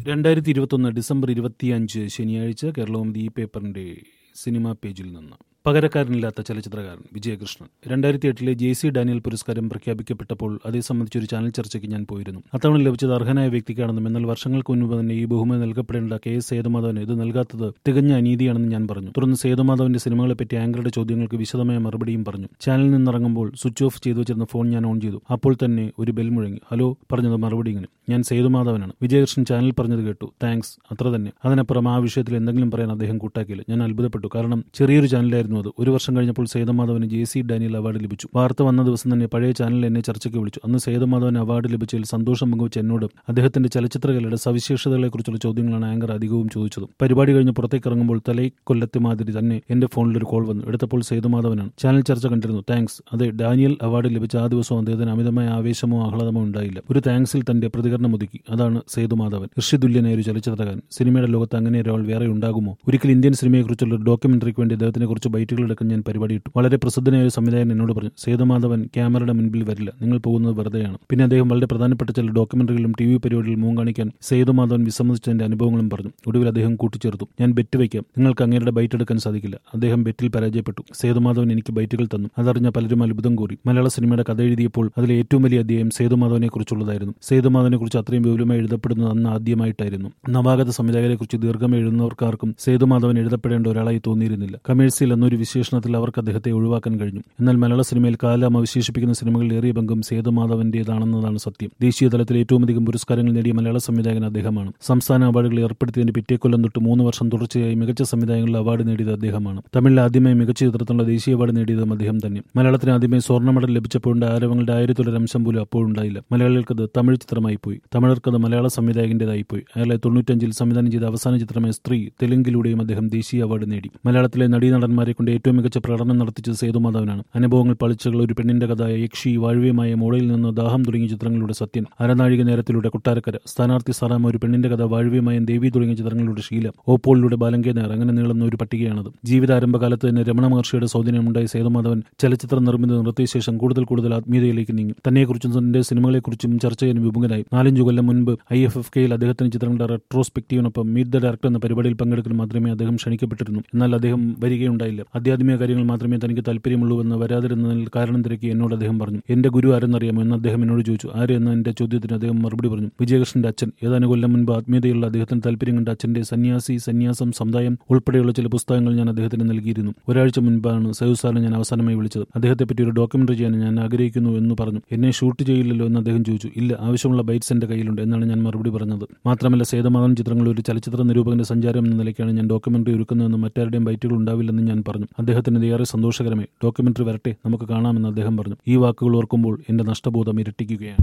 2021 December 25 ശനിയാഴ്ച കേരളകൗമുദി ഈ പേപ്പറിന്റെ സിനിമാ പേജിൽ നിന്ന്. പകരക്കാരനില്ലാത്ത ചലച്ചിത്രകാരൻ വിജയകൃഷ്ണൻ. 2008 JC ഡാനിയൽ പുരസ്കാരം പ്രഖ്യാപിക്കപ്പെട്ടപ്പോൾ അതേ സംബന്ധിച്ചൊരു ചാനൽ ചർച്ചയ്ക്ക് ഞാൻ പോയിരുന്നു. അത്തവണ ലഭിച്ചത് അർഹനായ വ്യക്തിക്കാണെന്നും എന്നാൽ വർഷങ്ങൾക്ക് മുൻപ് തന്നെ ഈ ബഹുമതി നൽകപ്പെടേണ്ട KS സേതുമാധവന് ഇത് നൽകാത്തത് തികഞ്ഞ അനീതിയാണെന്ന് ഞാൻ പറഞ്ഞു. തുടർന്ന് സേതുമാധവന്റെ സിനിമകളെപ്പറ്റി ആങ്കറുടെ ചോദ്യങ്ങൾക്ക് വിശദമായ മറുപടിയും പറഞ്ഞു. ചാനലിൽ നിന്നിറങ്ങുമ്പോൾ സ്വിച്ച് ഓഫ് ചെയ്തു വെച്ചിരുന്ന ഫോൺ ഞാൻ ഓൺ ചെയ്തു. അപ്പോൾ തന്നെ ഒരു ബെൽ മുഴങ്ങി. ഹലോ പറഞ്ഞത് മറുപടി ഇങ്ങനെ: ഞാൻ സേതുമാധവനാണ്. വിജയകൃഷ്ണൻ ചാനൽ പറഞ്ഞത് കേട്ടു. താങ്ക്സ്, അത്ര തന്നെ. അതിനപ്പുറം ആ വിഷയത്തിൽ എന്തെങ്കിലും പറയാൻ അദ്ദേഹം കൂട്ടാക്കിയില്ല. ഞാൻ അത്ഭുതപ്പെട്ടു. കാരണം ചെറിയൊരു ചാനലായിരുന്നു അത്. ഒരു വർഷം കഴിഞ്ഞപ്പോൾ സേതുമാധവന് JC ഡാനിയൽ അവാർഡ് ലഭിച്ചു. വാർത്ത വന്ന ദിവസം തന്നെ പഴയ ചാനൽ എന്നെ ചർച്ചയ്ക്ക് വിളിച്ചു. അന്ന് സേതുമാധവന് അവാർഡ് ലഭിച്ചതിൽ സന്തോഷം പങ്കുവച്ച് എന്നോട് അദ്ദേഹത്തിന്റെ ചലച്ചിത്രകലയുടെ സവിശേഷതകളെക്കുറിച്ചുള്ള ചോദ്യങ്ങളാണ് ആങ്കർ അധികവും ചോദിച്ചത്. പരിപാടി കഴിഞ്ഞ് പുറത്തേക്ക് ഇറങ്ങുമ്പോൾ തലൈക്കൊല്ലത്തെ മാതിരി തന്നെ എന്റെ ഫോണിൽ ഒരു കോൾ വന്നു. എടുത്തപ്പോൾ സേതുമാധവനാണ്. ചാനൽ ചർച്ച കണ്ടിരുന്നു. താങ്ക്സ്. അതെ, ഡാനിയൽ അവാർഡ് ലഭിച്ച ആ ദിവസം അദ്ദേഹത്തിന് അമിതമായ ആവേശമോ ആഹ്ലാദമോ ഉണ്ടായില്ല. ഒരു താങ്ക്സിൽ തന്റെ പ്രതികരണം ഒതുക്കി. അതാണ് സേതുമാധവൻ, ഋഷിതുല്യനായ ഒരു ചലച്ചിത്രകാരൻ. സിനിമയുടെ ലോകത്ത് അങ്ങനെ ഒരാൾ വേറെ ഉണ്ടാകുമോ? ഒരിക്കൽ ഇന്ത്യൻ സിനിമയെക്കുറിച്ചുള്ള ഒരു ഡോക്യുമെന്ററിക്ക് വേണ്ടി അദ്ദേഹത്തിനെ കുറിച്ച് ബൈറ്റുകൾ എടുക്കാൻ ഞാൻ പരിപാടിയിട്ടു. വളരെ പ്രസിദ്ധനായ ഒരു സംവിധായകൻ എന്നോട് പറഞ്ഞു, സേതുമാധവൻ ക്യാമറയുടെ മുൻപിൽ വരില്ല, നിങ്ങൾ പോകുന്നത് വെറുതെയാണ്. പിന്നെ അദ്ദേഹം വളരെ പ്രധാനപ്പെട്ട ചില ഡോക്യുമെന്ററികളിലും TV പരിപാടികളിലും മുഖം കാണിക്കാൻ സേതുമാധവൻ വിസമ്മതിച്ചതിന്റെ അനുഭവങ്ങളും പറഞ്ഞു. ഒടുവിൽ അദ്ദേഹം കൂട്ടിച്ചേർത്തു, ഞാൻ ബെറ്റ് വയ്ക്കാം, നിങ്ങൾക്ക് അങ്ങേരുടെ ബൈറ്റ് എടുക്കാൻ സാധിക്കില്ല. അദ്ദേഹം ബെറ്റിൽ പരാജയപ്പെട്ടു. സേതുമാധവൻ എനിക്ക് ബൈറ്റുകൾ തന്നു. അതറിഞ്ഞ പലരും അത്ഭുതം കൂറി. മലയാള സിനിമയുടെ കഥ എഴുതിയപ്പോൾ അതിലെ ഏറ്റവും വലിയ അധ്യായം സേതുമാധവനെ കുറിച്ചുള്ളതായിരുന്നു. സേതുമാധവനെ കുറിച്ച് അത്രയും വിപുലമായി എഴുതപ്പെടുന്നത് അന്ന് ആദ്യമായിട്ടായിരുന്നു. നവാഗത സംവിധായകരെ കുറിച്ച് ദീർഘമായി എഴുതുന്നവർക്കാർക്കും സേതുമാധവൻ എഴുതപ്പെടേണ്ട ഒരാളായി തോന്നിയിരുന്നില്ല. കമേഴ്സ്യൽ എന്നൊരു വിശേഷണത്തിൽ അവർക്ക് അദ്ദേഹത്തെ ഒഴിവാക്കാൻ കഴിഞ്ഞു. എന്നാൽ മലയാള സിനിമയിൽ കാലം അവശേഷിപ്പിക്കുന്ന സിനിമകളിൽ ഏറിയ പങ്കും സേതുമാധവന്റേതാണെന്നതാണ് സത്യം. ദേശീയ തലത്തിൽ ഏറ്റവും അധികം പുരസ്കാരങ്ങൾ നേടിയ മലയാള സംവിധായകൻ അദ്ദേഹമാണ്. സംസ്ഥാന അവാർഡുകൾ ഏർപ്പെടുത്തിയതിന്റെ പിറ്റേക്കൊല്ലം തൊട്ട് 3 വർഷം തുടർച്ചയായി മികച്ച സംവിധായകനുള്ള അവാർഡ് നേടിയത് അദ്ദേഹമാണ്. തമിഴിൽ ആദ്യമായി മികച്ച ചിത്രത്തിനുള്ള ദേശീയ അവാർഡ് നേടിയതും അദ്ദേഹം തന്നെ. മലയാളത്തിന് ആദ്യമായി സ്വർണ്ണ മെഡൽ ലഭിച്ചപ്പോഴുണ്ട് ആരവങ്ങളുടെ 1000 പോലും അപ്പോഴുണ്ടായില്ല. മലയാളികൾക്കത് തമിഴ് ചിത്രമായി പോയി, തമിഴർക്കത് മലയാള സംവിധായകന്റേതായി പോയി. 1995 സംവിധാനം ചെയ്ത അവസാന ചിത്രമായ സ്ത്രീ തെലുങ്കിലൂടെയും അദ്ദേഹം ദേശീയ അവാർഡ് നേടി. മലയാളത്തിലെ നടീനടന്മാരെ കൊണ്ട് ഏറ്റവും മികച്ച പ്രകടനം നടത്തിച്ചത് സേതുമാധവനാണ്. അനുഭവങ്ങൾ, പളിച്ചകൾ, ഒരു പെണ്ണിന്റെ കഥ, യക്ഷി, വാഴ്വ്യമായ, മോഡയിൽ നിന്ന് ദാഹം തുടങ്ങിയ ചിത്രങ്ങളിലൂടെ സത്യൻ, അരനാഴിക നേരത്തിലൂടെ കൊട്ടാരക്കര, സ്ഥാനാർത്ഥി സാറാമ, ഒരു പെണ്ണിന്റെ കഥ, വാഴ്വ്യമായ, ദേവി തുടങ്ങിയ ചിത്രങ്ങളിലൂടെ ശീലം, ഓപ്പോളിലൂടെ ബാലങ്കേ നേർ, അങ്ങനെ നീളുന്ന ഒരു പട്ടികയാണത്. ജീവിതാരംഭകാലത്ത് തന്നെ രമണ മഹർഷിയുടെ സൗജന്യമുണ്ടായ സേതുമാധവൻ ചലച്ചിത്ര നിർമ്മിതി നിർത്തിയ ശേഷം കൂടുതൽ ആത്മീയതയിലേക്ക് നീങ്ങി. തന്നെക്കുറിച്ചും തന്റെ സിനിമകളെക്കുറിച്ചും ചർച്ച ചെയ്യാൻ വിമുഖനായി. 4-5 കൊല്ലം മുൻപ് IFFKയിൽ അദ്ദേഹത്തിന് ചിത്രങ്ങളുടെ റെട്രോസ്പെക്റ്റീവിനൊപ്പം മീറ്റ് ദ ഡയറക്ടർ എന്ന പരിപാടിയിൽ പങ്കെടുക്കാൻ മാത്രമേ അദ്ദേഹം ക്ഷണിക്കപ്പെട്ടിരുന്നു. എന്നാൽ അദ്ദേഹം വരികയുണ്ടായില്ല. ആധ്യാത്മിക കാര്യങ്ങൾ മാത്രമേ തനിക്ക് താല്പര്യമുള്ളൂവെന്ന് വരാതിരുന്നതിൽ കാരണം തിരക്കി എന്നോട് അദ്ദേഹം പറഞ്ഞു. എന്റെ ഗുരു ആരെന്നറിയാമോ എന്ന് അദ്ദേഹം എന്നോട് ചോദിച്ചു. ആര് എന്ന എന്റെ ചോദ്യത്തിന് അദ്ദേഹം മറുപടി പറഞ്ഞു, വിജയകൃഷ്ണന്റെ അച്ഛൻ. ഏതാനും കൊല്ലം മുൻപ് ആത്മീയതയുള്ള അദ്ദേഹത്തിന് താല്പര്യം കണ്ട അച്ഛന്റെ സന്യാസം, സമുദായം ഉൾപ്പെടെയുള്ള ചില പുസ്തകങ്ങൾ ഞാൻ അദ്ദേഹത്തിന് നൽകിയിരുന്നു. ഒരാഴ്ച മുൻപാണ് സൈദ് സാറിനെ ഞാൻ അവസാനമായി വിളിച്ചത്. അദ്ദേഹത്തെപ്പറ്റി ഒരു ഡോക്യുമെന്ററി ചെയ്യാൻ ഞാൻ ആഗ്രഹിക്കുന്നു എന്ന് പറഞ്ഞു. എന്നെ ഷൂട്ട് ചെയ്യില്ലല്ലോ എന്ന് അദ്ദേഹം ചോദിച്ചു. ഇല്ല, ആവശ്യമുള്ള ബൈറ്റ്സ് എന്റെ കയ്യിലുണ്ട് എന്നാണ് ഞാൻ മറുപടി പറഞ്ഞത്. മാത്രമല്ല, സേതുമാധവൻ ചിത്രങ്ങളിൽ ഒരു ചലച്ചിത്ര നിരൂപകന്റെ സഞ്ചാരം എന്ന നിലയ്ക്കാണ് ഞാൻ ഡോക്യുമെന്ററി ഒരുക്കുന്നതെന്ന് മറ്റാരുടെയും ബൈറ്റുകൾ ഉണ്ടാവില്ലെന്ന് ഞാൻ പറഞ്ഞു. അദ്ദേഹത്തിന് ഇത് ഏറെ സന്തോഷകരമായി. ഡോക്യുമെന്ററി വരട്ടെ, നമുക്ക് കാണാമെന്ന് അദ്ദേഹം പറഞ്ഞു. ഈ വാക്കുകൾ ഓർക്കുമ്പോൾ എന്റെ നഷ്ടബോധം ഇരട്ടിക്കുകയാണ്.